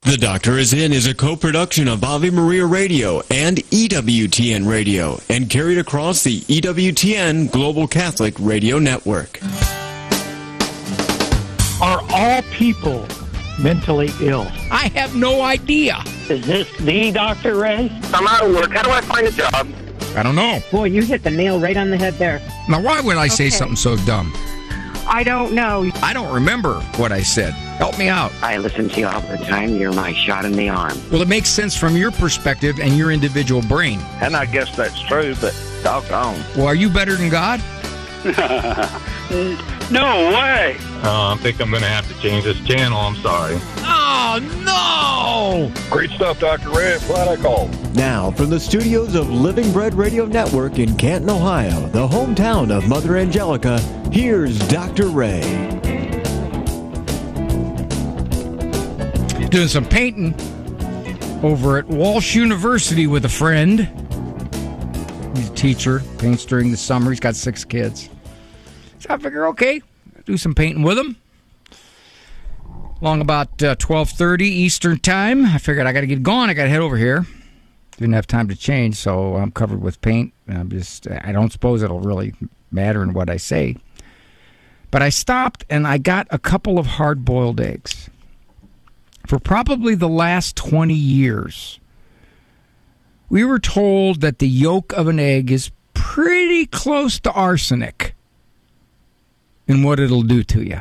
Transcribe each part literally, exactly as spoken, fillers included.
The Doctor Is In is a co-production of Ave Maria Radio and E W T N Radio and carried across the E W T N Global Catholic Radio Network. Are all people mentally ill? I have no idea. Is this the Doctor Ray? I'm out of work. How do I find a job? I don't know. Boy, you hit the nail right on the head there. Now, why would I say Okay. something so dumb? I don't know. I don't remember what I said. Help me out. I listen to you all the time. You're my shot in the arm. Well, it makes sense from your perspective and your individual brain. And I guess that's true, but doggone. Well, are you better than God? No way. Uh, I think I'm going to have to change this channel. I'm sorry. Oh, no! Great stuff, Doctor Ray. I'm glad I called. Now, from the studios of Living Bread Radio Network in Canton, Ohio, the hometown of Mother Angelica, here's Doctor Ray. Doing some painting over at Walsh University with a friend. He's a teacher, paints during the summer. He's got six kids. So I figure, okay, do some painting with him. Along about uh, twelve thirty Eastern time, I figured I got to get going. I got to head over here. Didn't have time to change, so I'm covered with paint. I'm just, I don't suppose it'll really matter in what I say. But I stopped and I got a couple of hard-boiled eggs. For probably the last twenty years, we were told that the yolk of an egg is pretty close to arsenic in what it'll do to you.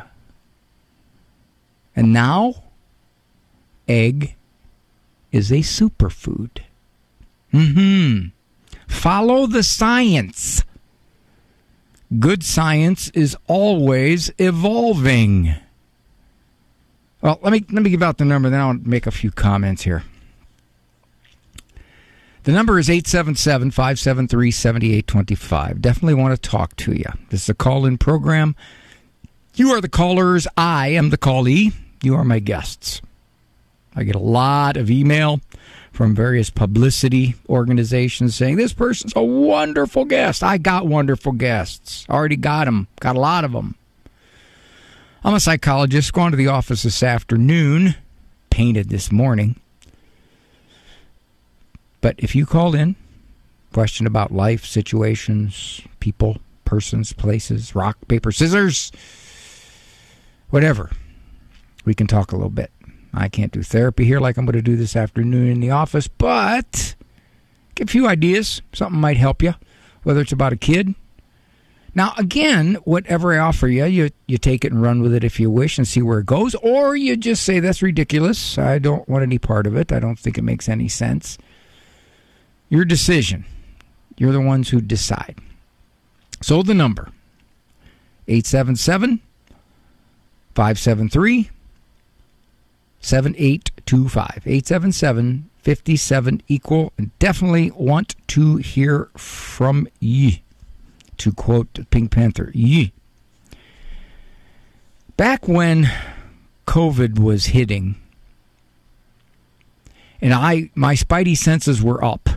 And now, egg is a superfood. Mm-hmm. Follow the science. Good science is always evolving. Well, let me let me give out the number, then I'll make a few comments here. The number is eight seven seven, five seven three, seven eight two five. Definitely want to talk to you. This is a call-in program. You are the callers. I am the callee. You are my guests. I get a lot of email from various publicity organizations saying, this person's a wonderful guest. I got wonderful guests. Already got them. Got a lot of them. I'm a psychologist. Going to the office this afternoon. Painted this morning. But if you call in, question about life, situations, people, persons, places, rock, paper, scissors, whatever, we can talk a little bit. I can't do therapy here like I'm going to do this afternoon in the office, but get a few ideas. Something might help you, whether it's about a kid. Now, again, whatever I offer you, you, you take it and run with it if you wish and see where it goes, or you just say, that's ridiculous. I don't want any part of it. I don't think it makes any sense. Your decision. You're the ones who decide. So the number, eight seven seven, five seven three, seven eight two five. eight seven seven, five seven, equal. Definitely want to hear from ye. To quote Pink Panther, ye. Back when COVID was hitting, and I my spidey senses were up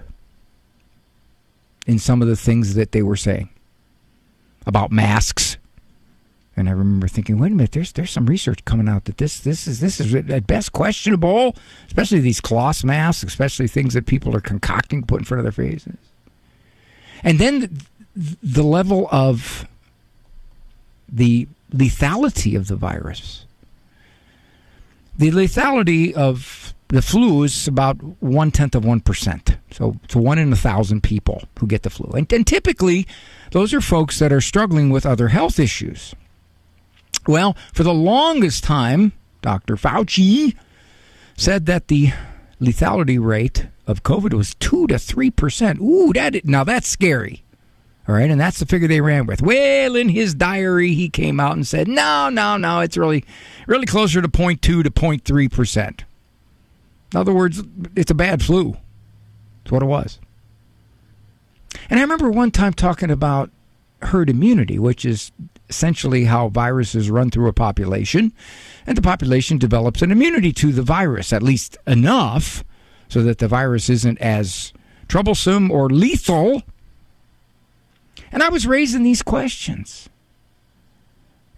in some of the things that they were saying about masks. And I remember thinking, wait a minute, there's there's some research coming out that this this is this is at best questionable, especially these cloth masks, especially things that people are concocting, put in front of their faces. And then the, the level of the lethality of the virus. The lethality of the flu is about one-tenth of one percent. So it's one in a thousand people who get the flu. And, and typically, those are folks that are struggling with other health issues. Well, for the longest time, Doctor Fauci said that the lethality rate of COVID was two to three percent. Ooh, that, now that's scary. All right, and that's the figure they ran with. Well, in his diary, he came out and said, no, no, no, it's really, really closer to zero point two to zero point three percent. In other words, it's a bad flu. That's what it was. And I remember one time talking about herd immunity, which is essentially how viruses run through a population, and the population develops an immunity to the virus, at least enough so that the virus isn't as troublesome or lethal. And I was raising these questions.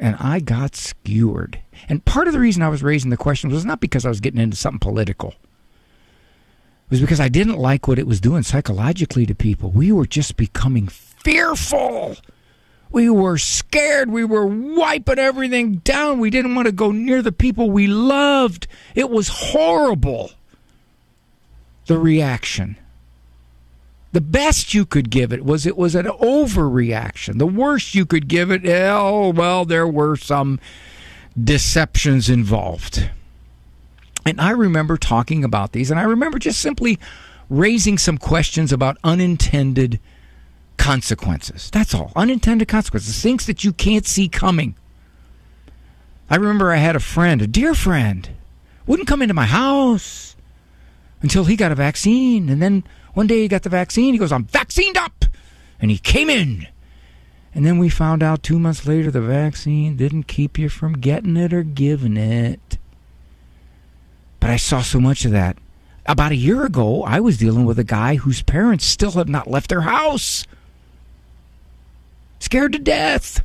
And I got skewered. And part of the reason I was raising the question was not because I was getting into something political. It was because I didn't like what it was doing psychologically to people. We were just becoming fearful. We were scared. We were wiping everything down. We didn't want to go near the people we loved. It was horrible, the reaction. The best you could give it was it was an overreaction. The worst you could give it, oh, well, there were some deceptions involved. And I remember talking about these, and I remember just simply raising some questions about unintended consequences. That's all. Unintended consequences. Things that you can't see coming. I remember I had a friend, a dear friend, wouldn't come into my house until he got a vaccine. And then one day he got the vaccine. He goes, I'm vaccinated up. And he came in. And then we found out two months later the vaccine didn't keep you from getting it or giving it. But I saw so much of that. About a year ago, I was dealing with a guy whose parents still have not left their house. Scared to death.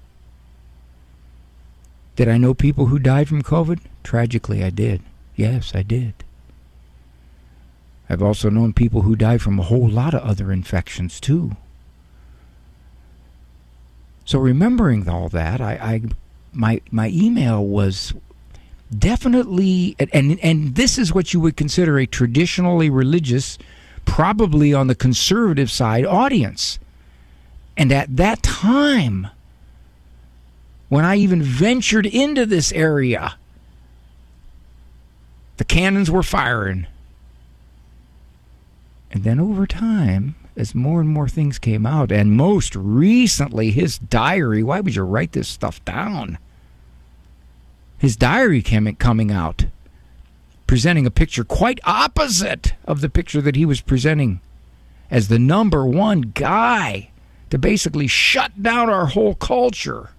Did I know people who died from COVID? Tragically, I did. Yes, I did. I've also known people who died from a whole lot of other infections, too. So remembering all that, I, I my my email was definitely, and and this is what you would consider a traditionally religious, probably on the conservative side, audience. And at that time, when I even ventured into this area, the cannons were firing. And then over time, as more and more things came out, and most recently his diary, why would you write this stuff down? His diary came coming out, presenting a picture quite opposite of the picture that he was presenting as the number one guy to basically shut down our whole culture.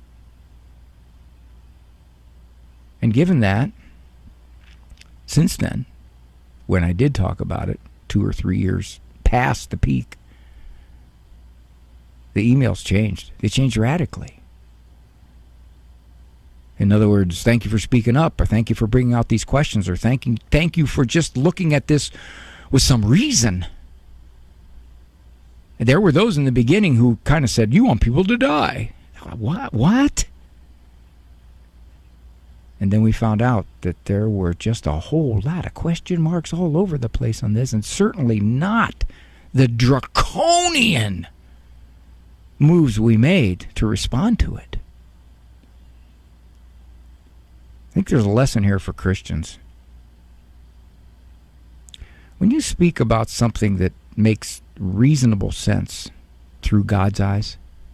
And given that, since then, when I did talk about it, two or three years past the peak, the emails changed. They changed radically. In other words, thank you for speaking up, or thank you for bringing out these questions, or thank you, thank you for just looking at this with some reason. And there were those in the beginning who kind of said, you want people to die. What? What? And then we found out that there were just a whole lot of question marks all over the place on this, and certainly not the draconian moves we made to respond to it. I think there's a lesson here for Christians. When you speak about something that makes reasonable sense through God's eyes,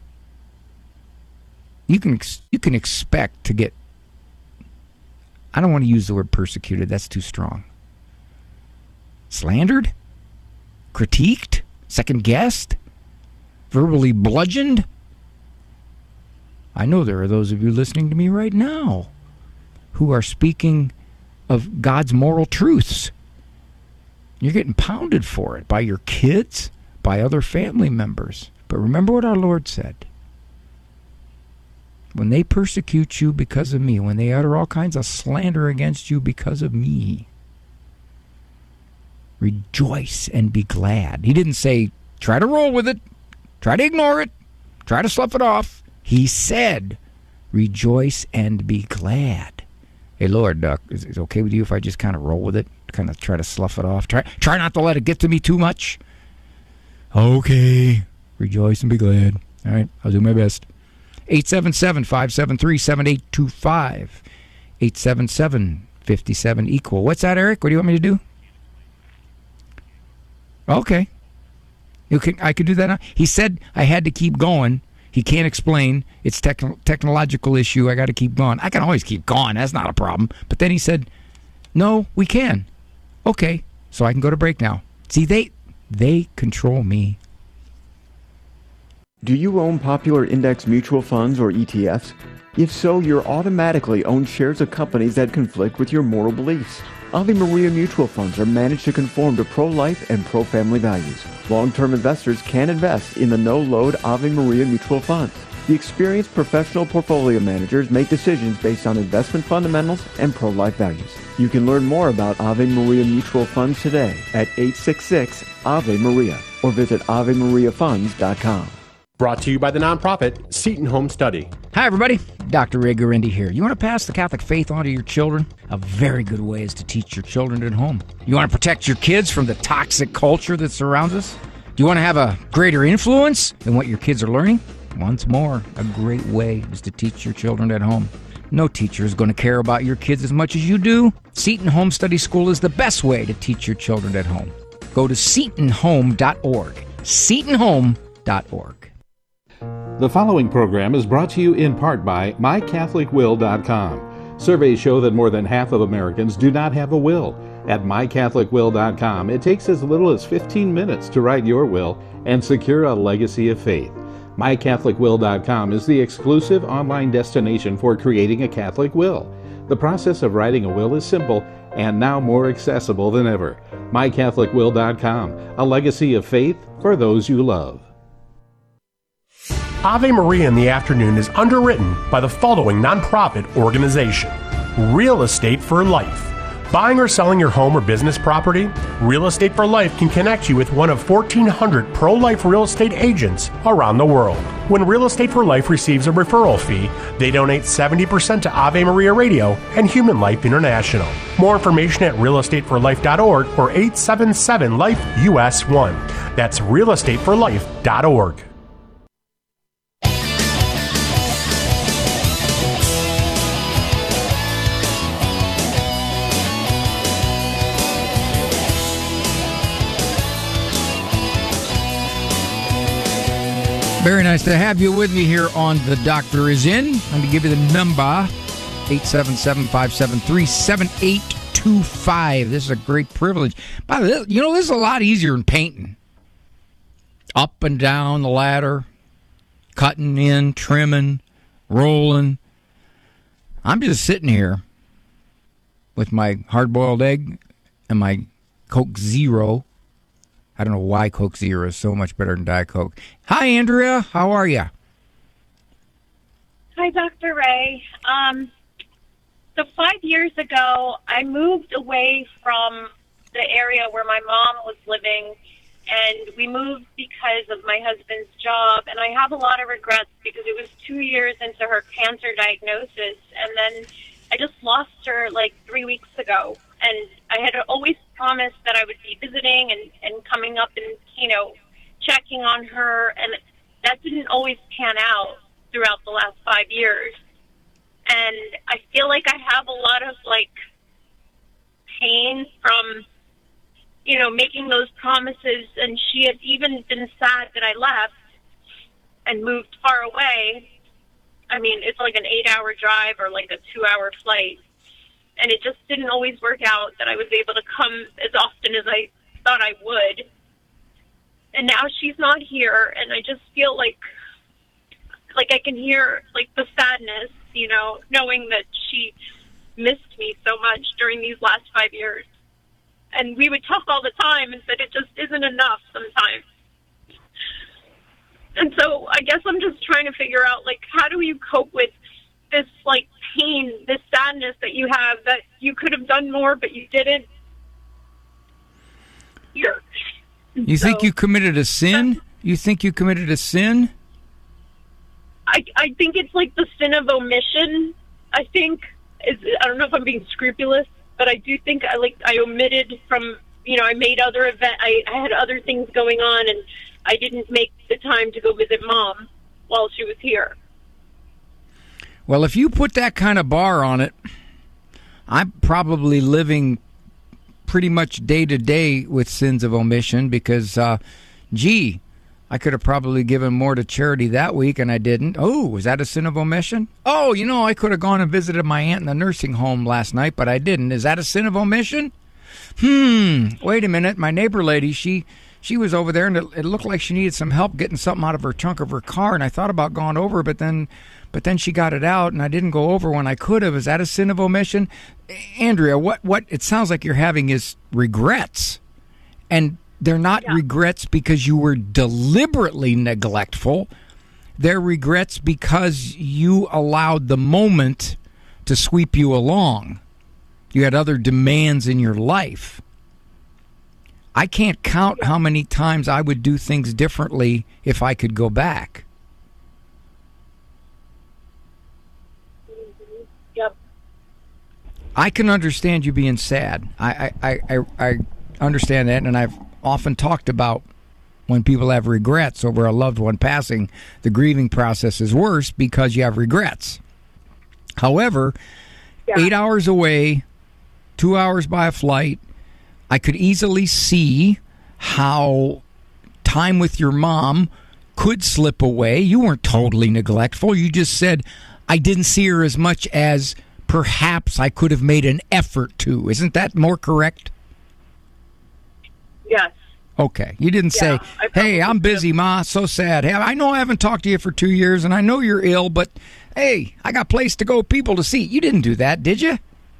you can you can expect to get, I don't want to use the word persecuted, that's too strong. Slandered? Critiqued? Second-guessed? Verbally bludgeoned? I know there are those of you listening to me right now who are speaking of God's moral truths. You're getting pounded for it by your kids, by other family members. But remember what our Lord said. When they persecute you because of me, when they utter all kinds of slander against you because of me, rejoice and be glad. He didn't say, try to roll with it, try to ignore it, try to slough it off. He said, rejoice and be glad. Hey, Lord, uh, is it okay with you if I just kind of roll with it, kind of try to slough it off? Try, try not to let it get to me too much. Okay. Rejoice and be glad. All right, I'll do my best. eight seven seven, five seven three, seven eight two five. eight seven seven, five seven, equal. What's that, Eric? What do you want me to do? Okay. You can, I could do that now. He said I had to keep going. He can't explain. It's tech, technological issue. I got to keep going. I can always keep going. That's not a problem. But then he said, no, we can. Okay. So I can go to break now. See, they they control me. Do you own popular index mutual funds or E T Fs? If so, you're automatically own shares of companies that conflict with your moral beliefs. Ave Maria mutual funds are managed to conform to pro-life and pro-family values. Long-term investors can invest in the no-load Ave Maria mutual funds. The experienced professional portfolio managers make decisions based on investment fundamentals and pro-life values. You can learn more about Ave Maria Mutual Funds today at eight six six Ave Maria or visit ave maria funds dot com. Brought to you by the nonprofit Seton Home Study. Hi, everybody. Doctor Ray Guarendi here. You want to pass the Catholic faith on to your children? A very good way is to teach your children at home. You want to protect your kids from the toxic culture that surrounds us? Do you want to have a greater influence in what your kids are learning? Once more, a great way is to teach your children at home. No teacher is going to care about your kids as much as you do. Seton Home Study School is the best way to teach your children at home. Go to seton home dot org. seton home dot org. The following program is brought to you in part by my catholic will dot com. Surveys show that more than half of Americans do not have a will. At my catholic will dot com, it takes as little as fifteen minutes to write your will and secure a legacy of faith. my catholic will dot com is the exclusive online destination for creating a Catholic will. The process of writing a will is simple and now more accessible than ever. my catholic will dot com, a legacy of faith for those you love. Ave Maria in the Afternoon is underwritten by the following nonprofit organization: Real Estate for Life. Buying or selling your home or business property? Real Estate for Life can connect you with one of fourteen hundred pro-life real estate agents around the world. When Real Estate for Life receives a referral fee, they donate seventy percent to Ave Maria Radio and Human Life International. More information at real estate for life dot org or eight seven seven life U S one. That's real estate for life dot org. Very nice to have you with me here on The Doctor Is In. I'm going to give you the number, eight seven seven, five seven three, seven eight two five. This is a great privilege. By the way, you know, this is a lot easier than painting. Up and down the ladder, cutting in, trimming, rolling. I'm just sitting here with my hard-boiled egg and my Coke Zero. I don't know why Coke Zero is so much better than Diet Coke. Hi, Andrea. How are you? Hi, Doctor Ray. Um, so five years ago, I moved away from the area where my mom was living, and we moved because of my husband's job. And I have a lot of regrets because it was two years into her cancer diagnosis, and then I just lost her like three weeks ago. And I had always promised that I would be visiting and, and coming up and, you know, checking on her. And that didn't always pan out throughout the last five years. And I feel like I have a lot of, like, pain from, you know, making those promises. And she had even been sad that I left and moved far away. I mean, it's like an eight-hour drive or like a two-hour flight. And it just didn't always work out that I was able to come as often as I thought I would. And now she's not here, and I just feel like like I can hear like the sadness, you know, knowing that she missed me so much during these last five years. And we would talk all the time and said it just isn't enough sometimes. And so I guess I'm just trying to figure out, like, how do you cope with this, like, pain, this sadness that you have, that you could have done more, but you didn't? Here. You so, think you committed a sin? You think you committed a sin? I I think it's like the sin of omission. I think, it's, I don't know if I'm being scrupulous, but I do think I, like, I omitted from, you know, I made other event, I, I had other things going on, and I didn't make the time to go visit Mom while she was here. Well, if you put that kind of bar on it, I'm probably living pretty much day to day with sins of omission because, uh, gee, I could have probably given more to charity that week and I didn't. Oh, was that a sin of omission? Oh, you know, I could have gone and visited my aunt in the nursing home last night, but I didn't. Is that a sin of omission? Hmm, wait a minute. My neighbor lady, she... She was over there, and it, it looked like she needed some help getting something out of her trunk of her car, and I thought about going over, but then but then she got it out, and I didn't go over when I could have. Is that a sin of omission? Andrea, what, what it sounds like you're having is regrets, and they're not yeah. regrets because you were deliberately neglectful. They're regrets because you allowed the moment to sweep you along. You had other demands in your life. I can't count how many times I would do things differently if I could go back. Yep. I can understand you being sad. I, I, I, I understand that, and I've often talked about when people have regrets over a loved one passing, the grieving process is worse because you have regrets. However, yeah. eight hours away, two hours by a flight, I could easily see how time with your mom could slip away. You weren't totally neglectful. You just said, I didn't see her as much as perhaps I could have made an effort to. Isn't that more correct? Yes. Okay. You didn't yeah, say, hey, I'm busy, Ma, so sad. Hey, I know I haven't talked to you for two years, and I know you're ill, but, hey, I got place to go, people to see. You didn't do that, did you?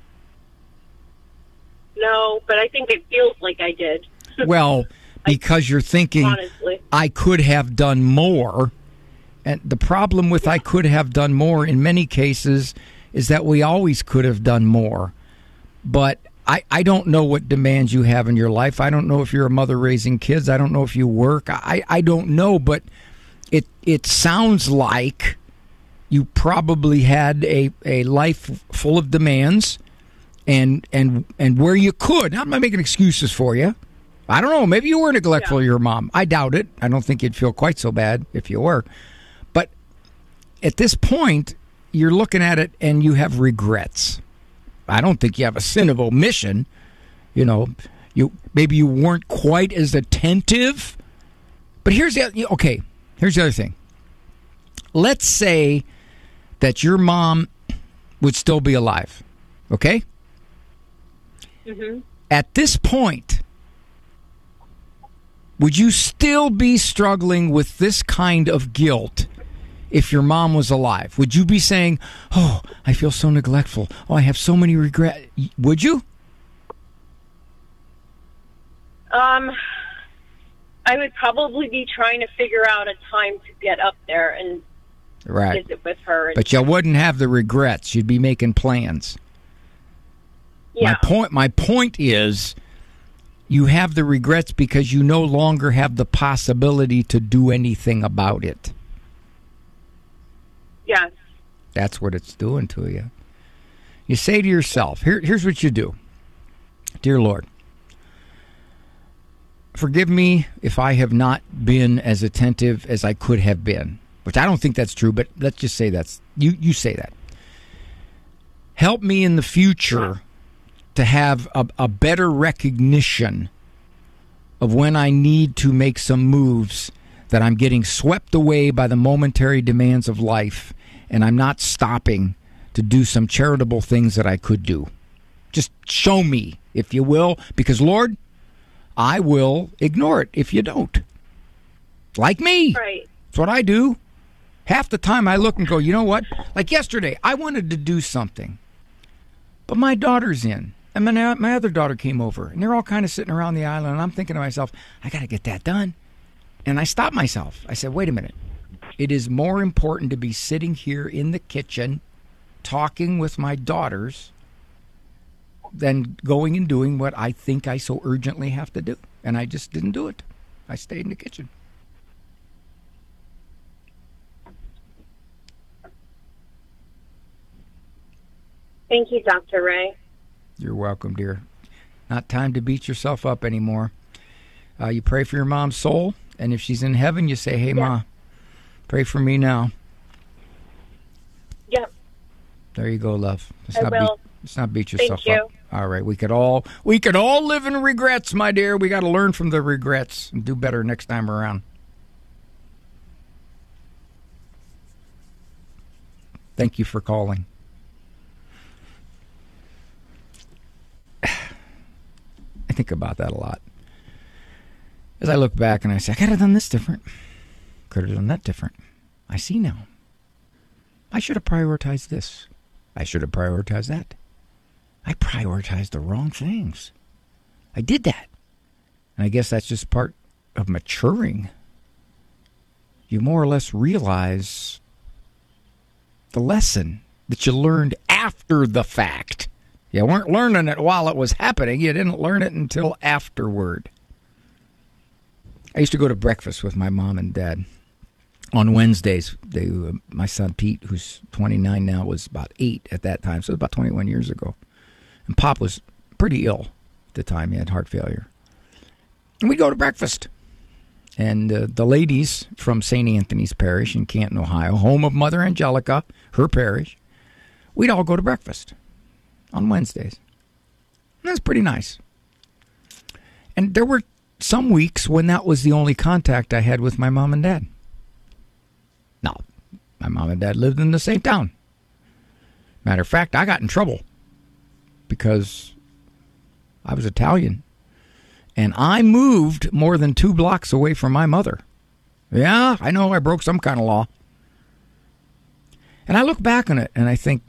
No, but I think it feels like I did. Well, because you're thinking, honestly, I could have done more. And the problem with yeah. I could have done more in many cases is that we always could have done more. But I, I don't know what demands you have in your life. I don't know if you're a mother raising kids. I don't know if you work. I, I don't know, but it it sounds like you probably had a, a life full of demands, and and and where you could. I'm not making excuses for you. I don't know. Maybe you were neglectful yeah. of your mom. I doubt it. I don't think you'd feel quite so bad if you were. But at this point, you're looking at it and you have regrets. I don't think you have a sin of omission. You know, you maybe you weren't quite as attentive. But here's the okay. Here's the other thing. Let's say that your mom would still be alive. Okay. Mm-hmm. At this point, would you still be struggling with this kind of guilt if your mom was alive? Would you be saying, oh, I feel so neglectful. Oh, I have so many regrets. Would you? Um, I would probably be trying to figure out a time to get up there and right. visit with her. And but you wouldn't have the regrets. You'd be making plans. Yeah. My point, my point is, you have the regrets because you no longer have the possibility to do anything about it. Yes. That's what it's doing to you. You say to yourself, Here, here's what you do. Dear Lord, forgive me if I have not been as attentive as I could have been. Which I don't think that's true, but let's just say that's, you, you say that. Help me in the future to have a, a better recognition of when I need to make some moves, that I'm getting swept away by the momentary demands of life, and I'm not stopping to do some charitable things that I could do. Just show me, if you will, because, Lord, I will ignore it if you don't. Like me. Right. That's what I do. Half the time I look and go, you know what? Like yesterday, I wanted to do something, but my daughter's in. And my, my other daughter came over, and they're all kind of sitting around the island, and I'm thinking to myself, I got to get that done. And I stopped myself. I said, wait a minute. It is more important to be sitting here in the kitchen talking with my daughters than going and doing what I think I so urgently have to do. And I just didn't do it. I stayed in the kitchen. Thank you, Doctor Ray. You're welcome, dear. Not time to beat yourself up anymore. Uh, you pray for your mom's soul, and if she's in heaven, you say, hey, yeah. Ma, pray for me now. Yep. There you go, love. Let's I not will. Beat, let's not beat yourself Thank up. You. All right, we could all we could all live in regrets, my dear. We got to learn from the regrets and do better next time around. Thank you for calling. I think about that a lot. As I look back and I say, I could have done this different. Could have done that different. I see now. I should have prioritized this. I should have prioritized that. I prioritized the wrong things. I did that. And I guess that's just part of maturing. you more or less realize the lesson that you learned after the fact. You weren't learning it while it was happening. You didn't learn it until afterward. I used to go to breakfast with my mom and dad on Wednesdays. They, uh, my son Pete, who's twenty-nine now, was about eight at that time, so it was about twenty-one years ago. And Pop was pretty ill at the time. He had heart failure. And we'd go to breakfast. And uh, the ladies from Saint Anthony's Parish in Canton, Ohio, home of Mother Angelica, her parish, we'd all go to breakfast on Wednesdays. And that's pretty nice. And there were some weeks when that was the only contact I had with my mom and dad. Now, my mom and dad lived in the same town. Matter of fact, I got in trouble because I was Italian. And I moved more than two blocks away from my mother. Yeah, I know I broke some kind of law. And I look back on it and I think,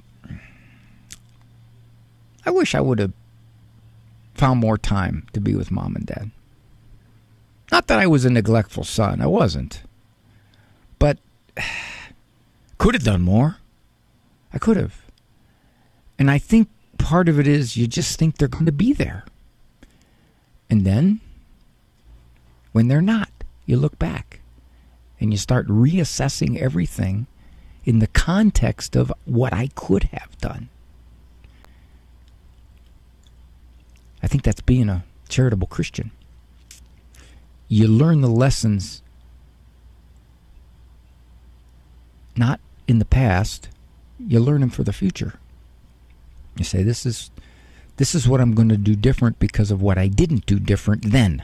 I wish I would have found more time to be with mom and dad. Not that I was a neglectful son. I wasn't. But could have done more. I could have. And I think part of it is you just think they're going to be there. And then, when they're not, you look back and you start reassessing everything in the context of what I could have done. I think that's being a charitable Christian. You learn the lessons not in the past, you learn them for the future. You say, this is this is what I'm going to do different because of what I didn't do different then.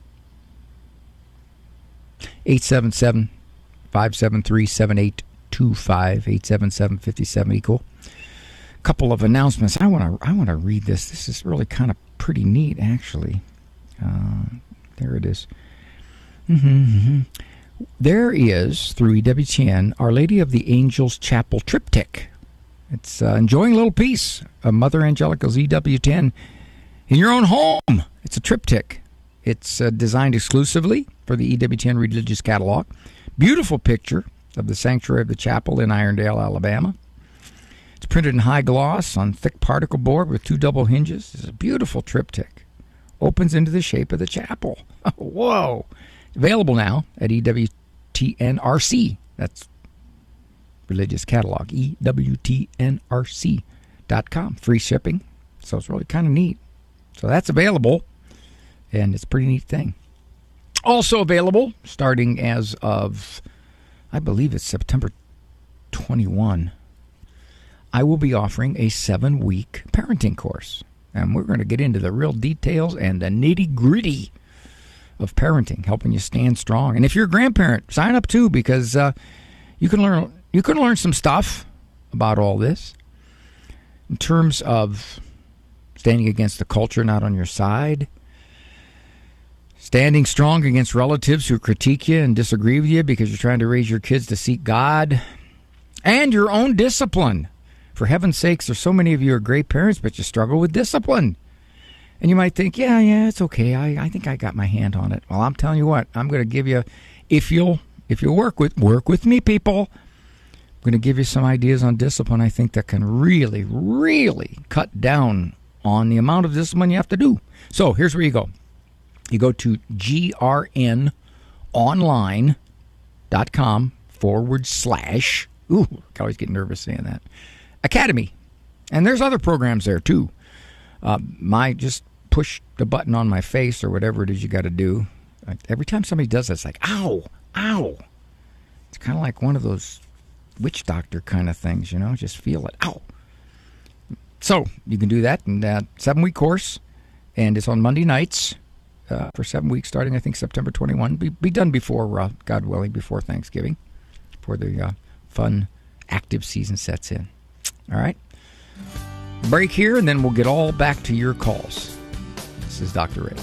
eight seven seven, five seven three, seven eight two five, eight seven seven, five seven equal. A couple of announcements. I want to I want to read this. This is really kind of pretty neat, actually. Uh, there it is. Mm-hmm, mm-hmm. There is, through E W T N, Our Lady of the Angels Chapel Triptych. It's uh, enjoying a little piece of Mother Angelica's E W ten in your own home. It's a triptych. It's uh, designed exclusively for the E W T N Religious Catalog. Beautiful picture of the sanctuary of the chapel in Irondale, Alabama. It's printed in high gloss on thick particle board with two double hinges. It's a beautiful triptych. Opens into the shape of the chapel. Whoa! Available now at E W T N R C. That's Religious Catalog, E W T N R C dot com. Free shipping. So it's really kind of neat. So that's available, and it's a pretty neat thing. Also available, starting as of, I believe it's September twenty-first, I will be offering a seven-week parenting course. And we're going to get into the real details and the nitty-gritty of parenting, helping you stand strong. And if you're a grandparent, sign up too, because uh, you can learn you can learn some stuff about all this in terms of standing against the culture not on your side, standing strong against relatives who critique you and disagree with you because you're trying to raise your kids to seek God, and your own discipline. For heaven's sakes, there's so many of you are great parents, but you struggle with discipline. And you might think, yeah, yeah, it's okay. I, I think I got my hand on it. Well, I'm telling you what, I'm going to give you, if you'll if you'll work with work with me, people, I'm going to give you some ideas on discipline I think that can really, really cut down on the amount of discipline you have to do. So here's where you go. You go to grnonline.com forward slash, ooh, I always get nervous saying that, Academy. And there's other programs there too. Uh, my just push the button on my face or whatever it is you got to do. Every time somebody does that, it's like, ow, ow. It's kind of like one of those witch doctor kind of things, you know, just feel it, ow. So you can do that in that seven-week course, and it's on Monday nights uh, for seven weeks, starting, I think, September twenty-first. Be, be done before, uh, God willing, before Thanksgiving, before the uh, fun, active season sets in. All right? Break here, and then we'll get all back to your calls. This is Doctor Ray.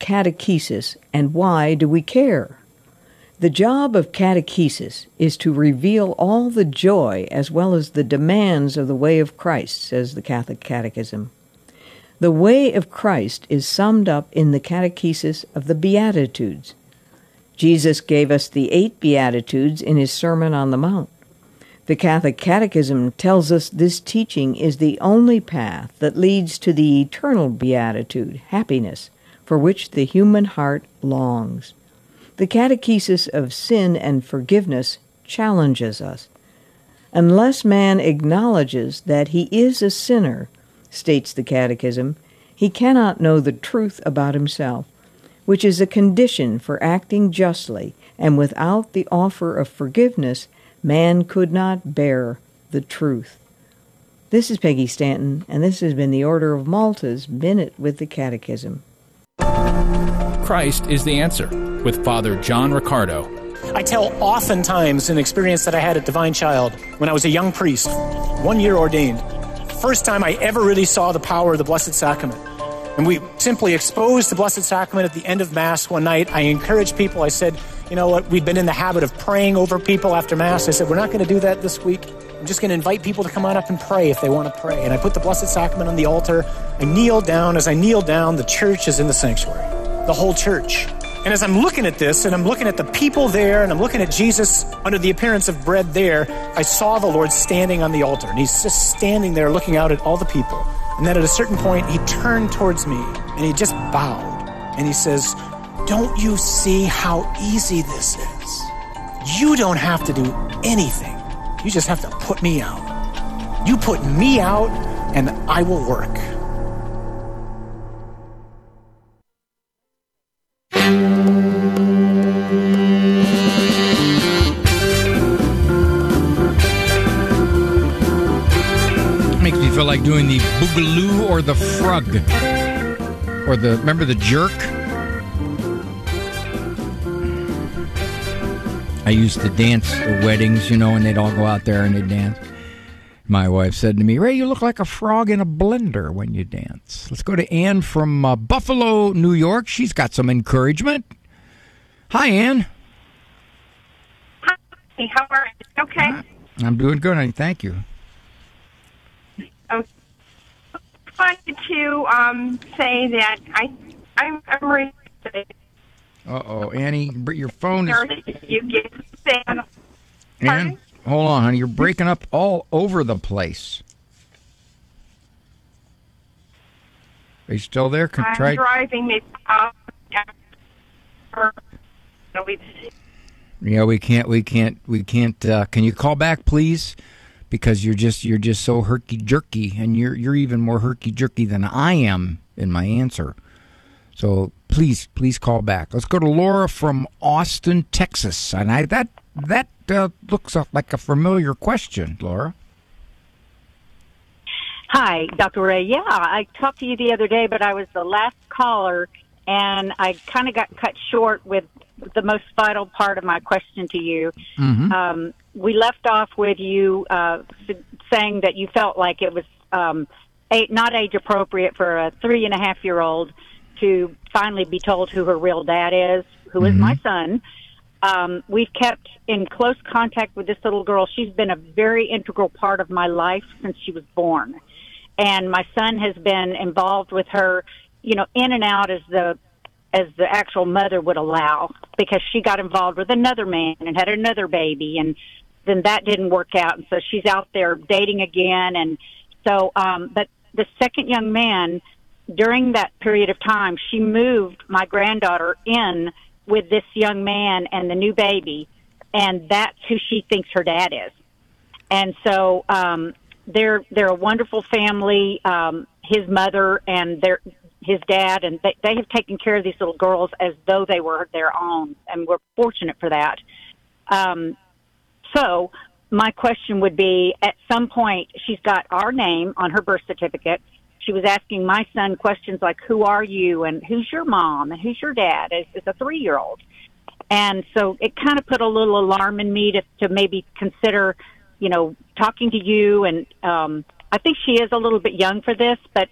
catechesis, and why do we care? The job of catechesis is to reveal all the joy as well as the demands of the way of Christ, says the Catholic Catechism. The way of Christ is summed up in the catechesis of the Beatitudes. Jesus gave us the eight Beatitudes in his Sermon on the Mount. The Catholic Catechism tells us this teaching is the only path that leads to the eternal beatitude, happiness, for which the human heart longs. The catechesis of sin and forgiveness challenges us. Unless man acknowledges that he is a sinner, states the Catechism, he cannot know the truth about himself, which is a condition for acting justly, and without the offer of forgiveness, man could not bear the truth. This is Peggy Stanton, and this has been the Order of Malta's Minute with the Catechism. Christ is the answer, with Father John Riccardo. I tell oftentimes an experience that I had at Divine Child when I was a young priest, one year ordained. First time I ever really saw the power of the Blessed Sacrament. And we simply exposed the Blessed Sacrament at the end of Mass one night. I encouraged people. I said, you know what, we've been in the habit of praying over people after Mass. I said, we're not going to do that this week. I'm just going to invite people to come on up and pray if they want to pray. And I put the Blessed Sacrament on the altar. I kneel down. As I kneel down, the church is in the sanctuary, the whole church. And as I'm looking at this, and I'm looking at the people there, and I'm looking at Jesus under the appearance of bread there, I saw the Lord standing on the altar. And he's just standing there looking out at all the people. And then at a certain point, he turned towards me, and he just bowed. And he says, don't you see how easy this is? You don't have to do anything. You just have to put me out. You put me out, and I will work. Makes me feel like doing the boogaloo or the frog. Or the, remember the jerk? I used to dance at weddings, you know, and they'd all go out there and they'd dance. My wife said to me, Ray, you look like a frog in a blender when you dance. Let's go to Ann from uh, Buffalo, New York. She's got some encouragement. Hi, Ann. Hi, how are you? Okay. I'm doing good, honey. Thank you. I wanted to um, say that I, I'm, I'm really Uh-oh, Annie, your phone is... You get Sam. Ann, hold on, honey. You're breaking up all over the place. Are you still there? Can I'm try... driving me out. Yeah, we can't, we can't, we can't... Uh, can you call back, please? Because you're just you're just so herky-jerky, and you're you're even more herky-jerky than I am in my answer. So please, please call back. Let's go to Laura from Austin, Texas. And I that that uh, looks like a familiar question, Laura. Hi, Doctor Ray. Yeah, I talked to you the other day, but I was the last caller, and I kind of got cut short with the most vital part of my question to you. Mm-hmm. Um, we left off with you uh, saying that you felt like it was um, a, not age appropriate for a three and a half year old to finally be told who her real dad is, who is Mm-hmm. my son. Um, we've kept in close contact with this little girl. She's been a very integral part of my life since she was born. And my son has been involved with her, you know, in and out as the as the actual mother would allow, because she got involved with another man and had another baby, and then that didn't work out. And so she's out there dating again. And so, um, but the second young man, during that period of time, she moved my granddaughter in with this young man and the new baby, and that's who she thinks her dad is. And so um, they're they're a wonderful family. Um, his mother and their his dad, and they, they have taken care of these little girls as though they were their own, and we're fortunate for that. Um, so my question would be, at some point, she's got our name on her birth certificate. She was asking my son questions like, who are you, and who's your mom, and who's your dad, as, as a three-year-old. And so it kind of put a little alarm in me to, to maybe consider, you know, talking to you. And um, I think she is a little bit young for this, but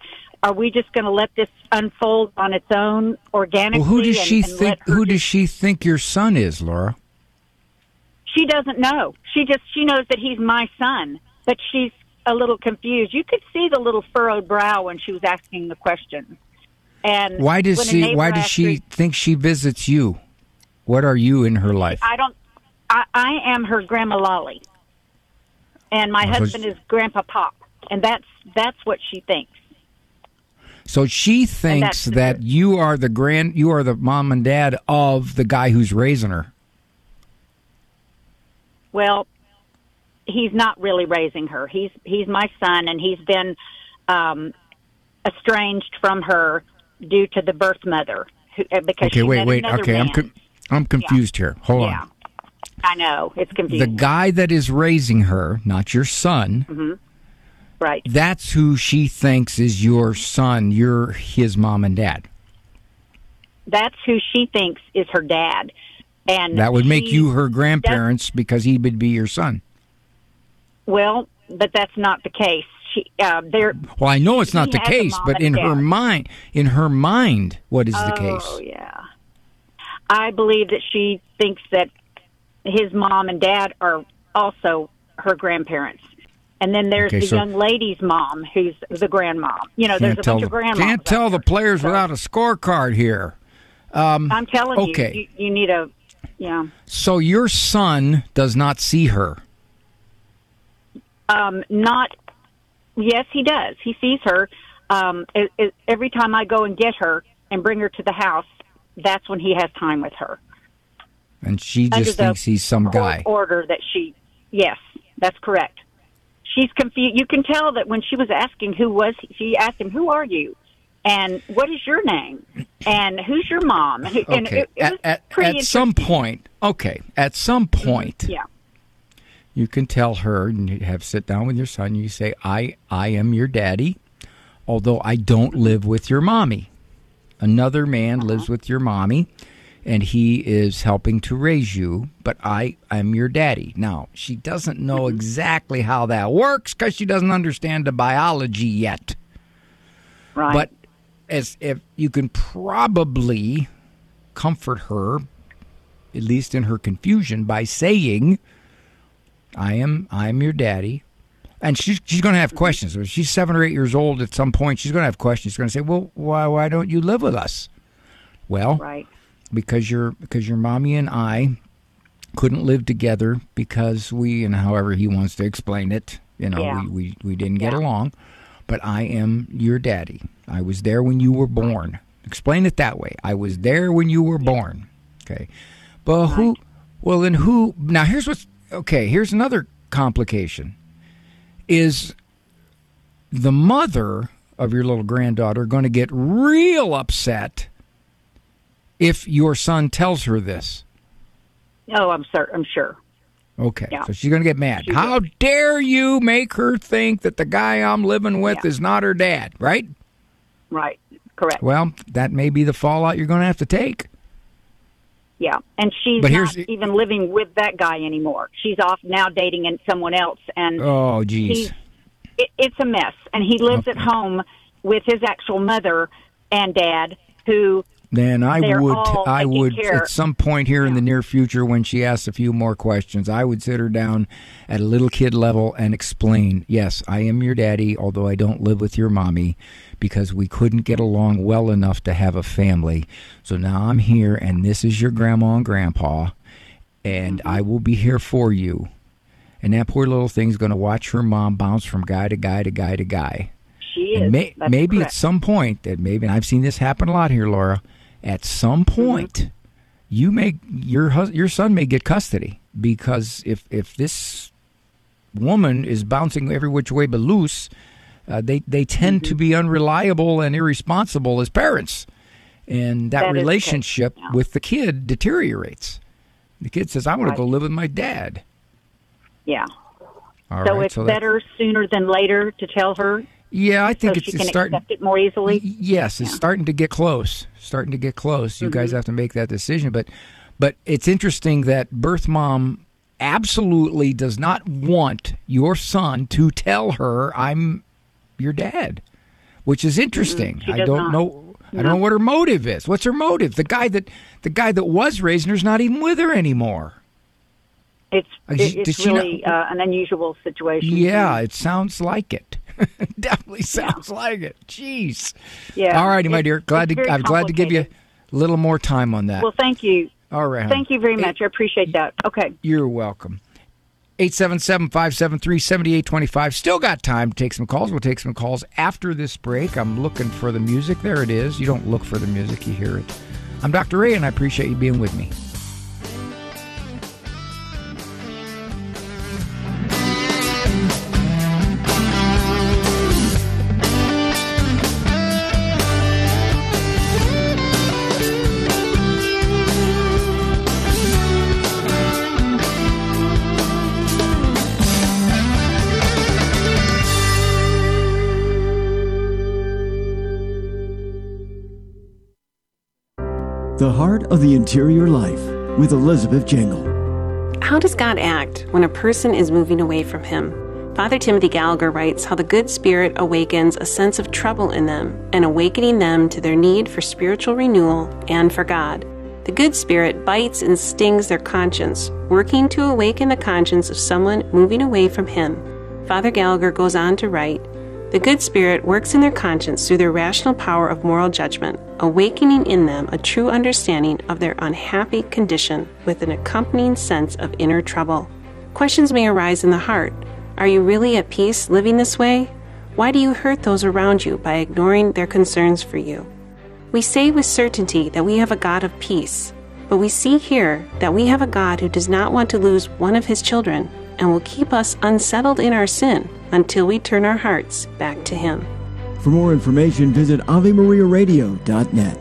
are we just going to let this unfold on its own organically? Well, who does and, she and think? let her Who does just- she think your son is, Laura? She doesn't know. She just she knows that he's my son, but she's a little confused. You could see the little furrowed brow when she was asking the question. And Why does when a she? neighbor Why does asked she her- think she visits you? What are you in her life? I don't. I, I am her Grandma Lolly, and my Oh, so husband she- is Grandpa Pop, and that's that's what she thinks. So she thinks that's- that you are the grand, you are the mom and dad of the guy who's raising her. Well, he's not really raising her. He's he's my son, and he's been um, estranged from her due to the birth mother. Who, uh, because Okay, she wait, met wait. another Okay, I'm man. con- I'm confused here. Hold Yeah. on. I know it's The confusing. guy that is raising her, not your son, hmm Right. that's who she thinks is your son. You're his mom and dad. That's who she thinks is her dad, and That would make she you her grandparents because he would be your son. Well, but that's not the case. She, uh, they're, Well, I know it's not he the has a case, mom but and in her dad. mind, in her mind, what is the case? Oh, yeah. I believe that she thinks that his mom and dad are also her grandparents. And then there's Okay, the so- young lady's mom, who's the grandmom. You know, there's Can't a tell bunch the, of grandmoms. can't tell the players without a scorecard here. Um, I'm telling okay. you, you, you need a, yeah. So your son does not see her. Um, not, yes, he does. He sees her. Um, it, it, every time I go and get her and bring her to the house, that's when he has time with her. And she Under just the thinks he's some court guy. Order that she, yes, that's correct. She's confused. You can tell that when she was asking who was, he, she asked him, "Who are you?" And what is your name? And who's your mom? And Okay. it, it was at at, pretty at some point, okay, at some point, yeah, you can tell her and you have sit down with your son. You say, "I I am your daddy, although I don't live with your mommy. Another man Uh-huh. lives with your mommy, and he is helping to raise you. But I am your daddy." Now she doesn't know Mm-hmm. exactly how that works because she doesn't understand the biology yet. right. But as if you can probably comfort her, at least in her confusion, by saying, "I am, I am your daddy," and she's she's going to have questions. If she's seven or eight years old, at some point, she's going to have questions. She's going to say, "Well, why why don't you live with us?" Well, right. because your because your mommy and I couldn't live together because we, and however he wants to explain it, you know, Yeah. we, we, we didn't get Yeah. along. But I am your daddy. I was there when you were born. Explain it that way. I was there when you were born. Okay. But who, well, then who, now here's what's, okay, here's another complication. Is the mother of your little granddaughter going to get real upset if your son tells her this? Oh, I'm certain. I'm sure. Okay, Yeah. so she's going to get mad. She How dare you make her think that the guy I'm living with Yeah. is not her dad, right? Right. Correct. Well, that may be the fallout you're going to have to take. Yeah, and she's But not here's- even living with that guy anymore. She's off now dating in someone else, and Oh, geez. he's, it, it's a mess. And he lives at home with his actual mother and dad, who Then I they're would, all I taking would care- at some point here in the near future, when she asks a few more questions, I would sit her down at a little kid level and explain, yes, I am your daddy, although I don't live with your mommy, because we couldn't get along well enough to have a family. So now I'm here, and this is your grandma and grandpa, and Mm-hmm. I will be here for you. And that poor little thing's going to watch her mom bounce from guy to guy to guy to guy. she is. And may, That's maybe correct. at some point, that maybe, and I've seen this happen a lot here, Laura. At some point, Mm-hmm. you may your hus- your son may get custody, because if if this woman is bouncing every which way but loose, uh, they they tend Mm-hmm. to be unreliable and irresponsible as parents, and that, That is the case, relationship yeah. with the kid deteriorates. The kid says, "I want Right. to go live with my dad." Yeah. All so right, it's so that- better sooner than later to tell her, yeah, I think so it's, she it's can starting. accept it more easily. Yes, it's Yeah. starting to get close. Starting to get close. You guys Mhm. have to make that decision. But but it's interesting that birth mom absolutely does not want your son to tell her, "I'm your dad." which is interesting. She I does don't not. know. I No. don't know what her motive is. What's her motive? The guy that the guy that was raising her's not even with her anymore. It's Like, it, she- did it's she really uh, an unusual situation. Yeah, it sounds like it. Definitely sounds like it. Jeez. Yeah. All righty, my It's- dear. Glad it's to very I'm glad to give you complicated. a little more time on that. Well, thank you. All right. hon. Thank you very much. I appreciate that. Okay. You're welcome. eight seven seven, five seven three, seven eight two five. Still got time to take some calls. We'll take some calls after this break. I'm looking for the music. There it is. You don't look for the music, you hear it. I'm Doctor Ray, and I appreciate you being with me. The Heart of the Interior Life with Elizabeth Jangle. How does God act when a person is moving away from Him? Father Timothy Gallagher writes how the good spirit awakens a sense of trouble in them and awakening them to their need for spiritual renewal and for God. The good spirit bites and stings their conscience, working to awaken the conscience of someone moving away from Him. Father Gallagher goes on to write, the good spirit works in their conscience through their rational power of moral judgment, awakening in them a true understanding of their unhappy condition with an accompanying sense of inner trouble. Questions may arise in the heart. Are you really at peace living this way? Why do you hurt those around you by ignoring their concerns for you? We say with certainty that we have a God of peace, but we see here that we have a God who does not want to lose one of His children and will keep us unsettled in our sin until we turn our hearts back to Him. For more information, visit Ave Maria Radio dot net.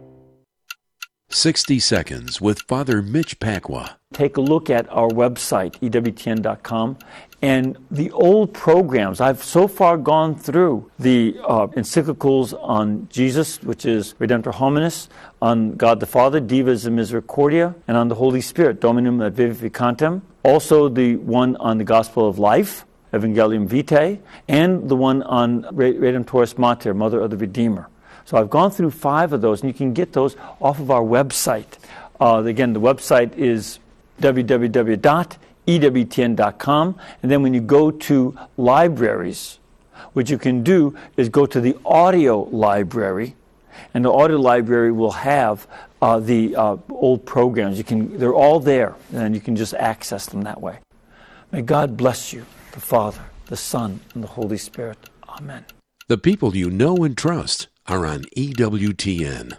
sixty Seconds with Father Mitch Pacwa. Take a look at our website, E W T N dot com, and the old programs. I've so far gone through the uh, encyclicals on Jesus, which is Redemptor Hominis, on God the Father, Divas and Misericordia, and on the Holy Spirit, Dominum et Vivificantem. Also the one on the Gospel of Life, Evangelium Vitae, and the one on Redemptoris Mater, Mother of the Redeemer. So I've gone through five of those, and you can get those off of our website. Uh, again, the website is w w w dot e w t n dot com, and then when you go to libraries, what you can do is go to the audio library, and the audio library will have uh, the uh, old programs. You can, they're all there, and you can just access them that way. May God bless you, the Father, the Son, and the Holy Spirit. Amen. The people you know and trust are on E W T N.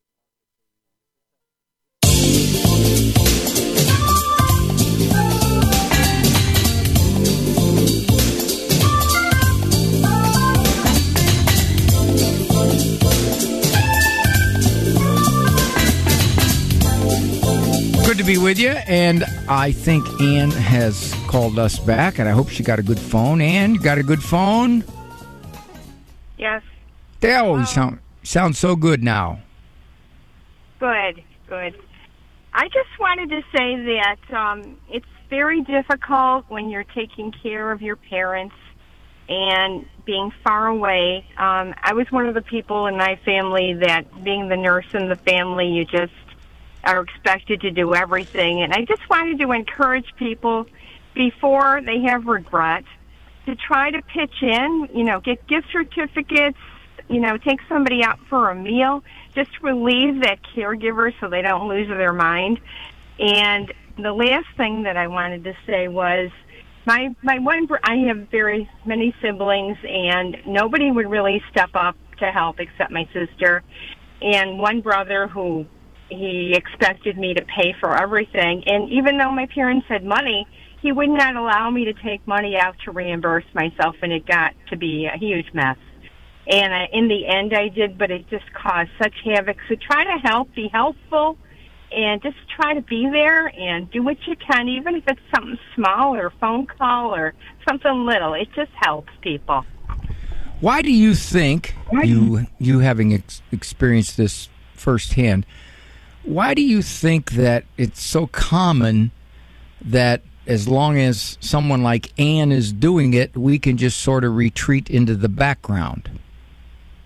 Good to be with you, and I think Ann has called us back, and I hope she got a good phone. Ann, you got a good phone? Yes. Oh, you sound, sound so good now. Good, good. I just wanted to say that um, it's very difficult when you're taking care of your parents and being far away. Um, I was one of the people in my family that, being the nurse in the family, you just are expected to do everything. And I just wanted to encourage people before they have regret to try to pitch in, you know, get gift certificates, you know, take somebody out for a meal, just relieve that caregiver so they don't lose their mind. And the last thing that I wanted to say was, my my one, I have very many siblings, and nobody would really step up to help except my sister. And one brother who, he expected me to pay for everything. And even though my parents had money, he would not allow me to take money out to reimburse myself, and it got to be a huge mess. And I, in the end, I did, but it just caused such havoc. So try to help, be helpful, and just try to be there and do what you can, even if it's something small or a phone call or something little. It just helps people. Why do you think, you you having ex- experienced this firsthand, why do you think that it's so common that as long as someone like Ann is doing it, we can just sort of retreat into the background?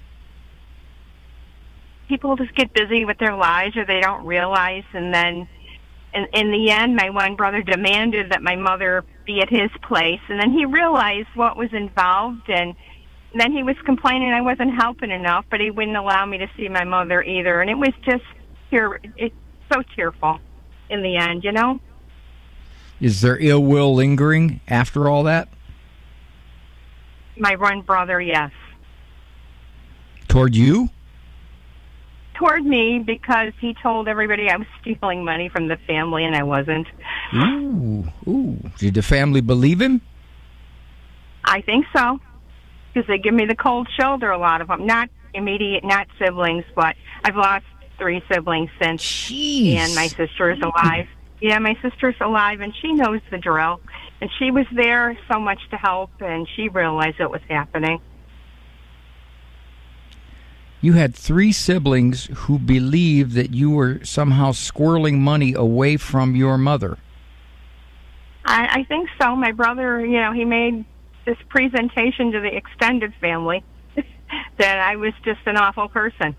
people just get busy with their lives, or they don't realize. And then, in, in the end, my one brother demanded that my mother be at his place, and then he realized what was involved, and then he was complaining I wasn't helping enough, but he wouldn't allow me to see my mother either. And it was just tear, it's so tearful in the end, you know? Is there ill will lingering after all that? My one brother, yes. Toward you? Toward me, because he told everybody I was stealing money from the family, and I wasn't. Ooh, ooh. Did the family believe him? I think so, because they give me the cold shoulder, a lot of them. Not immediate, not siblings, but I've lost three siblings since. Jeez. And my sister is alive. Yeah, my sister's alive, and she knows the drill. And she was there so much to help, and she realized it was happening. You had three siblings who believed that you were somehow squirreling money away from your mother. I, I think so. My brother, you know, he made this presentation to the extended family that I was just an awful person.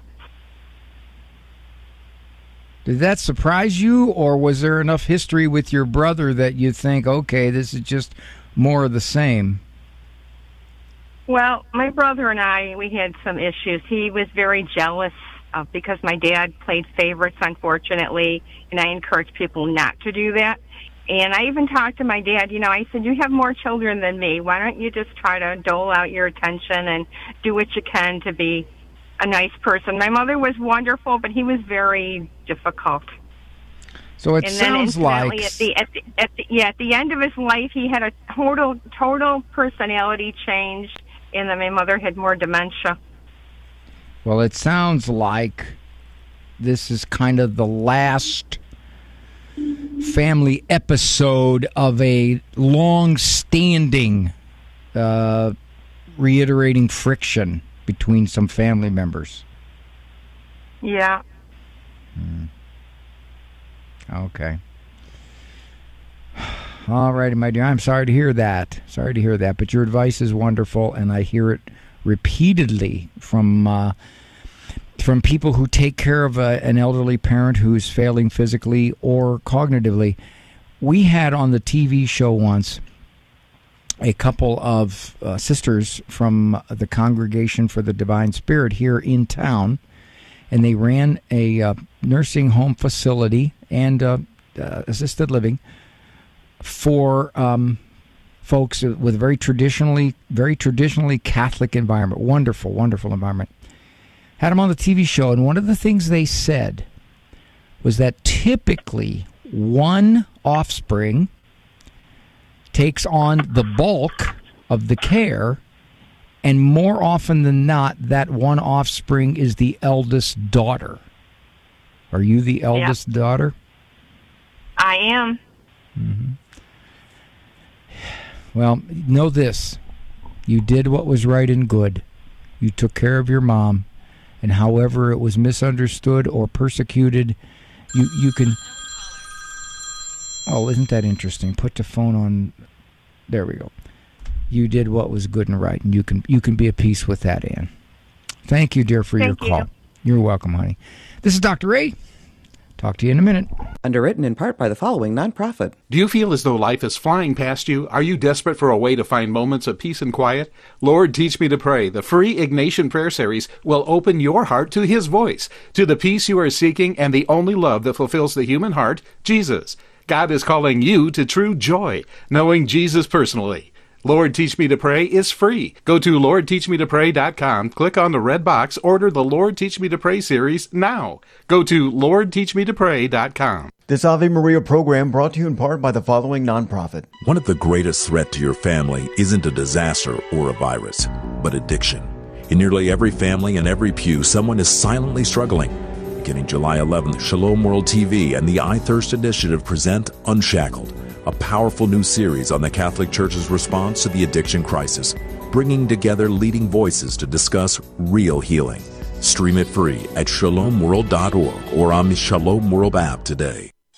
Did that surprise you, or was there enough history with your brother that you think, okay, this is just more of the same? Well, my brother and I, we had some issues. He was very jealous uh, because my dad played favorites, unfortunately, and I encouraged people not to do that. And I even talked to my dad, you know, I said, you have more children than me. Why don't you just try to dole out your attention and do what you can to be a nice person? My mother was wonderful, but he was very difficult. So it and sounds then like... At the, at the, at the, yeah, at the end of his life, he had a total, total personality change, and then my mother had more dementia. Well, it sounds like this is kind of the last family episode of a long-standing uh, reiterating friction between some family members. Yeah. Hmm. Okay. All righty, my dear. I'm sorry to hear that. Sorry to hear that. But your advice is wonderful, and I hear it repeatedly from uh, from people who take care of a, an elderly parent who's failing physically or cognitively. We had on the T V show once a couple of uh, sisters from the Congregation for the Divine Spirit here in town, and they ran a uh, nursing home facility and uh, uh, assisted living for um, folks with very traditionally, very traditionally Catholic environment. Wonderful, wonderful environment. Had them on the T V show, and one of the things they said was that typically one offspring takes on the bulk of the care, and more often than not, that one offspring is the eldest daughter. Are you the eldest yeah. daughter? I am. Mm-hmm. Well, know this. You did what was right and good. You took care of your mom, and however it was misunderstood or persecuted, you, you can... Oh, isn't that interesting? Put the phone on... There we go. You did what was good and right, and you can you can be at peace with that, Ann. Thank you, dear, for Thank your call. you. You're welcome, honey. This is Doctor Ray. Talk to you in a minute. Underwritten in part by the following nonprofit. Do you feel as though life is flying past you? Are you desperate for a way to find moments of peace and quiet? Lord, Teach Me to Pray, the free Ignatian Prayer Series, will open your heart to His voice, to the peace you are seeking and the only love that fulfills the human heart, Jesus. God is calling you to true joy, knowing Jesus personally. Lord, Teach Me to Pray is free. Go to lord teach me to pray dot com, click on the red box, order the Lord Teach Me to Pray series now. Go to lord teach me to pray dot com. This Ave Maria program brought to you in part by the following nonprofit. One of the greatest threats to your family isn't a disaster or a virus, but addiction. In nearly every family and every pew, someone is silently struggling. Beginning July eleventh, Shalom World T V and the I Thirst Initiative present Unshackled, a powerful new series on the Catholic Church's response to the addiction crisis, bringing together leading voices to discuss real healing. Stream it free at shalom world dot org or on the Shalom World app today.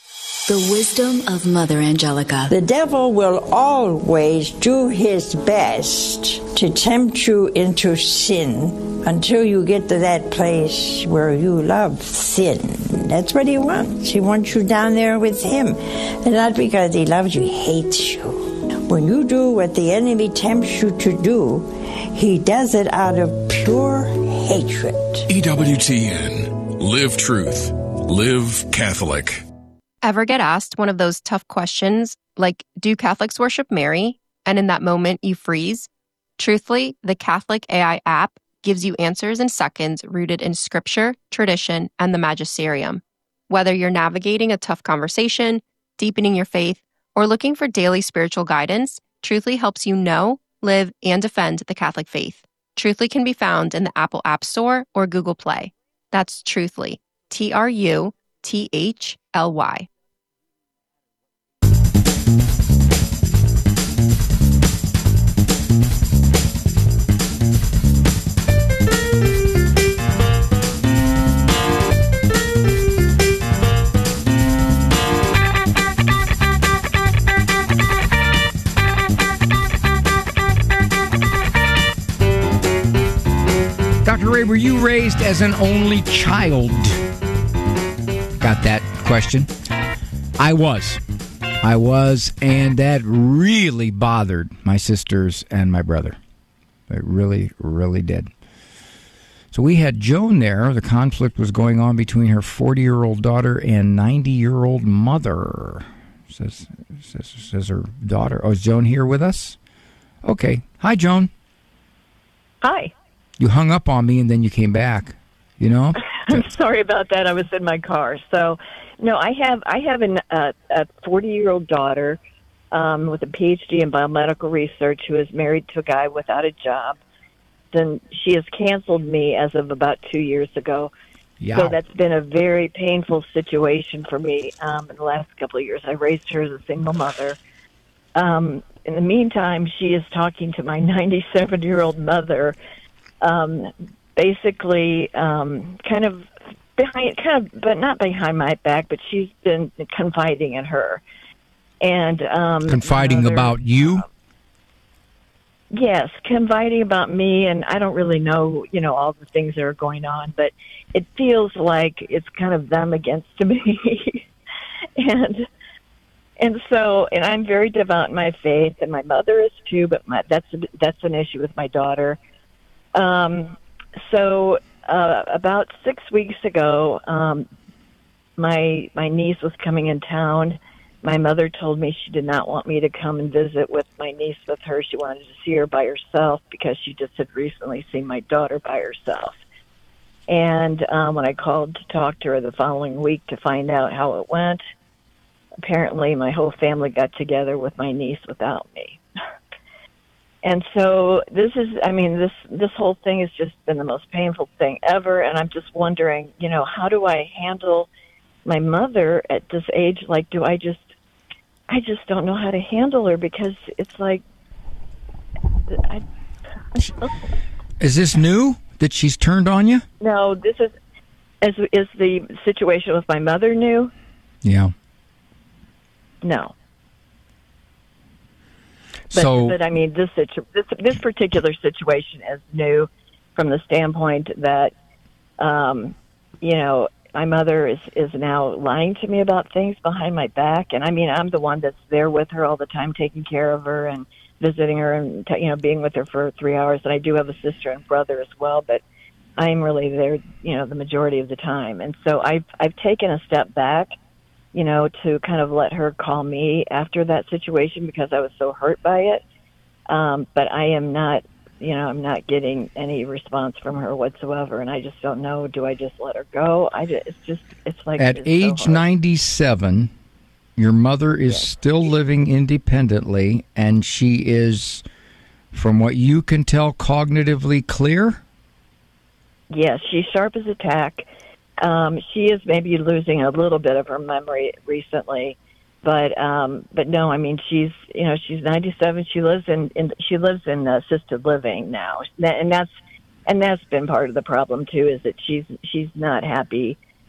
The wisdom of Mother Angelica. The devil will always do his best to tempt you into sin until you get to that place where you love sin. That's what he wants. He wants you down there with him. And not because he loves you, he hates you. When you do what the enemy tempts you to do, he does it out of pure hatred. E W T N. Live truth. Live Catholic. Ever get asked one of those tough questions, like, do Catholics worship Mary? And in that moment, you freeze? Truthfully, the Catholic A I app gives you answers in seconds rooted in scripture, tradition, and the magisterium. Whether you're navigating a tough conversation, deepening your faith, or looking for daily spiritual guidance, Truthly helps you know, live, and defend the Catholic faith. Truthly can be found in the Apple App Store or Google Play. That's Truthly. T R U T H L Y. Doctor Ray, were you raised as an only child? Got that question? I was. I was, and that really bothered my sisters and my brother. It really, really did. So we had Joan there. The conflict was going on between her forty-year-old daughter and ninety-year-old mother. Says, says, says her daughter. Oh, is Joan here with us? Okay. Hi, Joan. Hi. You hung up on me and then you came back, you know? I'm sorry about that. I was in my car. So, no, I have I have an, uh, a forty-year-old daughter um, with a P H D in biomedical research who is married to a guy without a job. Then she has canceled me as of about two years ago. Yeah. So that's been a very painful situation for me um, in the last couple of years. I raised her as a single mother. Um, in the meantime, she is talking to my ninety-seven-year-old mother, um, basically um, kind of behind, kind of, but not behind my back, but she's been confiding in her. And um, confiding mother, about you? Yes, confiding about me, and I don't really know, you know, all the things that are going on, but it feels like it's kind of them against me. and and so, and I'm very devout in my faith, and my mother is too, but my, that's that's an issue with my daughter. Um, so uh, about six weeks ago, um, my my niece was coming in town. My mother told me she did not want me to come and visit with my niece with her. She wanted to see her by herself because she just had recently seen my daughter by herself. And um, when I called to talk to her the following week to find out how it went, apparently my whole family got together with my niece without me. And so this is, I mean, this this whole thing has just been the most painful thing ever. And I'm just wondering, you know, how do I handle my mother at this age? Like, do I just, I just don't know how to handle her because it's like, I, is this new that she's turned on you? No, this is, is, is the situation with my mother new? Yeah. No. But, so, but I mean, this, situ- this this particular situation is new from the standpoint that, um, you know, my mother is, is now lying to me about things behind my back. And I mean, I'm the one that's there with her all the time, taking care of her and visiting her and, you know, being with her for three hours. And I do have a sister and brother as well, but I'm really there, you know, the majority of the time. And so I've, I've taken a step back, you know, to kind of let her call me after that situation because I was so hurt by it. Um, but I am not, you know, I'm not getting any response from her whatsoever. And I just don't know, do I just let her go? I just, it's just, it's like... At it's age so ninety-seven, your mother is yes. still living independently, and she is, from what you can tell, cognitively clear? Yes, she's sharp as a tack. Um, she is maybe losing a little bit of her memory recently, but um, but no, I mean she's you know she's ninety-seven. She lives in, in she lives in assisted living now, and that's and that's been part of the problem too. Is that she's she's not happy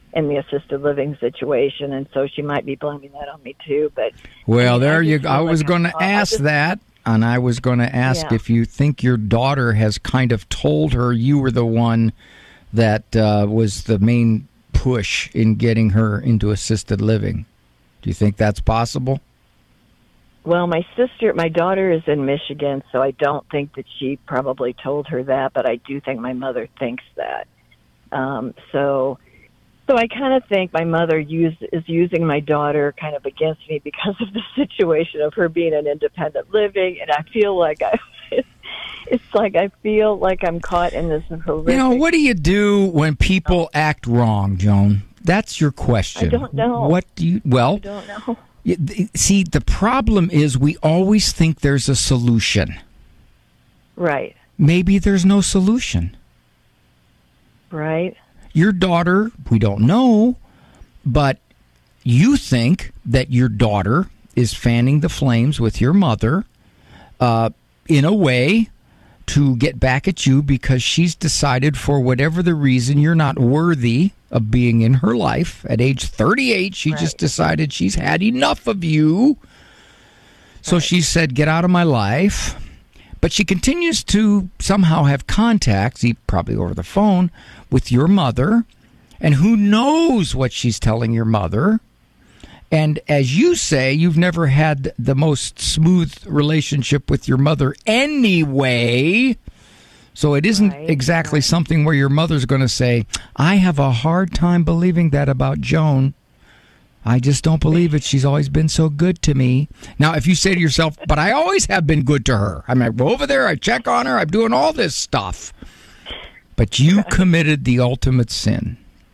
in the assisted living situation, and so she might be blaming that on me too. But well, I mean, there I you just go. feel I was like going I'm- to I ask just- that, and I was going to ask Yeah. if you think your daughter has kind of told her you were the one that uh, was the main push in getting her into assisted living. Do you think that's possible? Well, my sister, my daughter is in Michigan, so I don't think that she probably told her that, but I do think my mother thinks that. Um, so, so I kind of think my mother use, is using my daughter kind of against me because of the situation of her being an independent living, and I feel like I, it's, it's like I feel like I'm caught in this horrific. You know, what do you do when people act wrong, Joan? That's your question. I don't know. What do you? Well, I don't know. y- th- see, the problem is we always think there's a solution. Right. Maybe there's no solution. Right. Your daughter, we don't know, but you think that your daughter is fanning the flames with your mother uh, in a way to get back at you because she's decided, for whatever the reason, you're not worthy of being in her life. At age thirty-eight, she just decided she's had enough of you. So she said, get out of my life. But she continues to somehow have contacts, e- probably over the phone, with your mother. And who knows what she's telling your mother. And as you say, you've never had the most smooth relationship with your mother anyway. So it isn't exactly something where your mother's going to say, I have a hard time believing that about Joan. I just don't believe it. She's always been so good to me. Now, if you say to yourself, but I always have been good to her. I mean, I go over there, I check on her, I'm doing all this stuff. But you committed the ultimate sin.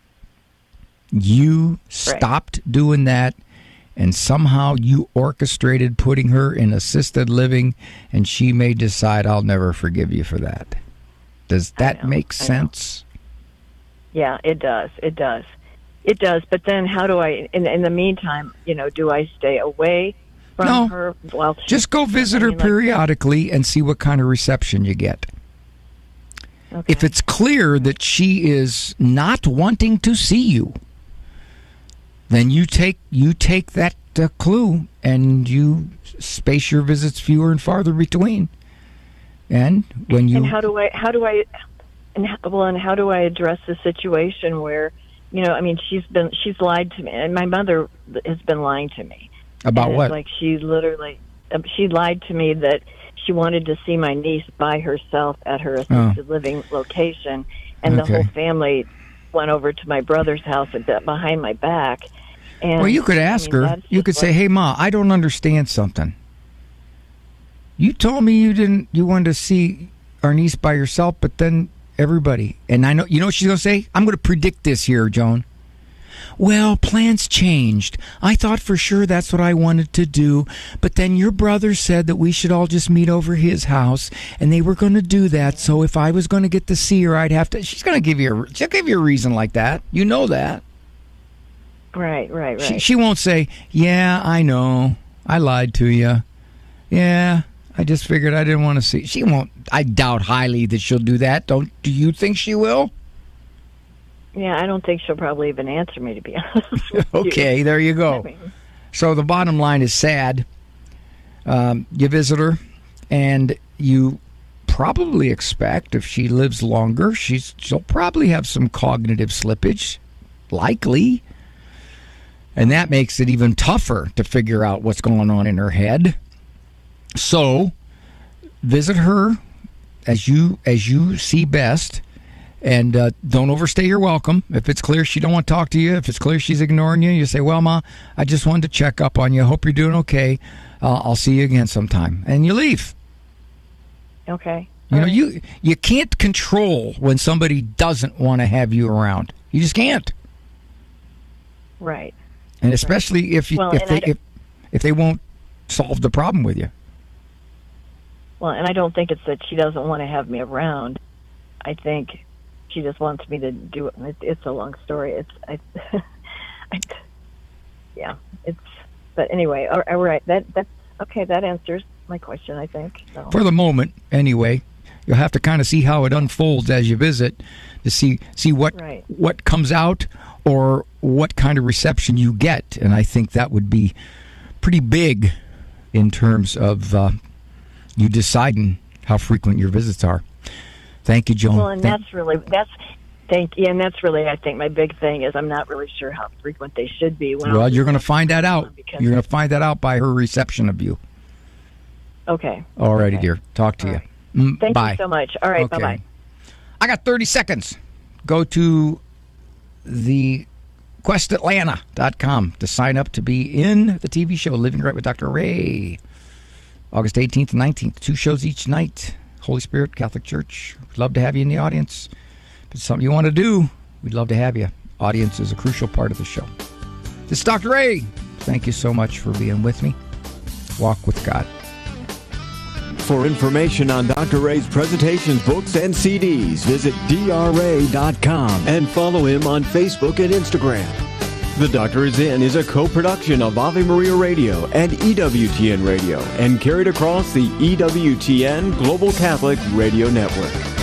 You stopped doing that, and somehow you orchestrated putting her in assisted living, and she may decide, I'll never forgive you for that. Does that make sense? Yeah, it does. It does. It does. But then how do I, in, in the meantime, you know, do I stay away from No. her? Well, Just go visit her I mean, like- periodically and see what kind of reception you get. If it's clear that she is not wanting to see you, then you take you take that uh, clue and you space your visits fewer and farther between. And when you And how do I, how do I, and how, well, and how do I address the situation where, you know, I mean, she's been, she's lied to me, and my mother has been lying to me. About And it's what? Like she literally, um, she lied to me that she wanted to see my niece by herself at her assisted living location, and Okay. the whole family went over to my brother's house and bit behind my back. And well, you could I ask mean, her. that's You just could say, like- "Hey, Ma, I don't understand something. You told me you didn't. You wanted to see our niece by yourself, but then everybody." And I know. You know what she's gonna say? I'm going to predict this here, Joan. Well, plans changed. I thought for sure that's what I wanted to do, but then your brother said that we should all just meet over his house, and they were going to do that. So if I was going to get to see her, I'd have to. She's going to give you a. She'll give you a reason like that. You know that. Right, right, right. She, she won't say, yeah, I know. I lied to you. Yeah, I just figured I didn't want to see. She won't. I doubt highly that she'll do that. Don't do you think she will? Yeah, I don't think she'll probably even answer me, to be honest with you. Okay, there you go. I mean, So the bottom line is sad. Um, you visit her, and you probably expect if she lives longer, she's she'll probably have some cognitive slippage, likely. And that makes it even tougher to figure out what's going on in her head. So, visit her as you as you see best, and uh, don't overstay your welcome. If it's clear she don't want to talk to you, if it's clear she's ignoring you, you say, "Well, Ma, I just wanted to check up on you. Hope you're doing okay. Uh, I'll see you again sometime," and you leave. okay. You know, you you can't control when somebody doesn't want to have you around. You just can't. Right. And especially if you, Well, if and they I d- if, if they won't solve the problem with you. Well, and I don't think it's that she doesn't want to have me around. I think she just wants me to do it. it it's a long story. It's, I, I, yeah, it's, but anyway, all, all right. That, that's, okay, that answers my question, I think. So. For the moment, anyway. you'll have to kind of see how it unfolds as you visit to see see what Right. what comes out or what kind of reception you get. And I think that would be pretty big in terms of uh, you deciding how frequent your visits are. Thank you, Joan. Well, and Thank- that's really that's thank you, and that's really I think my big thing is I'm not really sure how frequent they should be. When well, I'm- you're going to find that out. because- You're going to find that out by her reception of you. Okay. All righty, Okay. dear. Talk to All you. right. Mm, Thank bye. you so much. All right. Okay. Bye bye. I got thirty seconds. Go to the quest atlanta dot com to sign up to be in the T V show Living Right with Doctor Ray. August eighteenth and nineteenth. Two shows each night. Holy Spirit Catholic Church. We'd love to have you in the audience. If it's something you want to do, we'd love to have you. Audience is a crucial part of the show. This is Doctor Ray. Thank you so much for being with me. Walk with God. For information on Doctor Ray's presentations, books, and C Ds, visit D R A dot com and follow him on Facebook and Instagram. The Doctor Is In is a co-production of Ave Maria Radio and E W T N Radio and carried across the E W T N Global Catholic Radio Network.